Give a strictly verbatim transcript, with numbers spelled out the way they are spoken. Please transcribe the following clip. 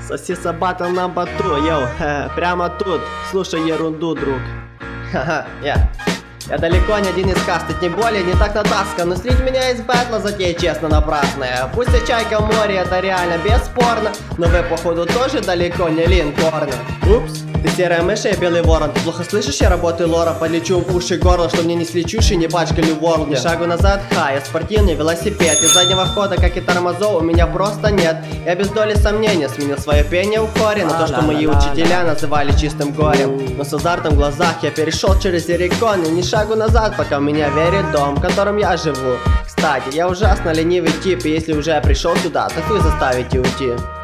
Сосиса батл на бату, йоу, прямо тут. Слушай ерунду, друг. Ха-ха, я. Я далеко не один из касты, не более, не так натаскан. Но среди меня из бэтла затея честно напрасная. Пусть я чайка в море, это реально бесспорно, но вы походу тоже далеко не линкорны. Упс, ты серая мышь, я белый ворон. Ты плохо слышишь, я работаю лора. Подлечу в уши горло, что мне не слечуши, не пачкали в ворлде. Ни шагу назад, ха, я спортивный велосипед. Из заднего хода, как и тормозов, у меня просто нет. Я без доли сомнения сменил свое пение в хоре на то, что мои учителя называли чистым горем. Но с азартом в глазах я перешел через Ерикон. И ни шагу назад, пока у меня верит дом, в котором я живу. Кстати, я ужасно ленивый тип, и если уже я пришел сюда, так вы заставите уйти.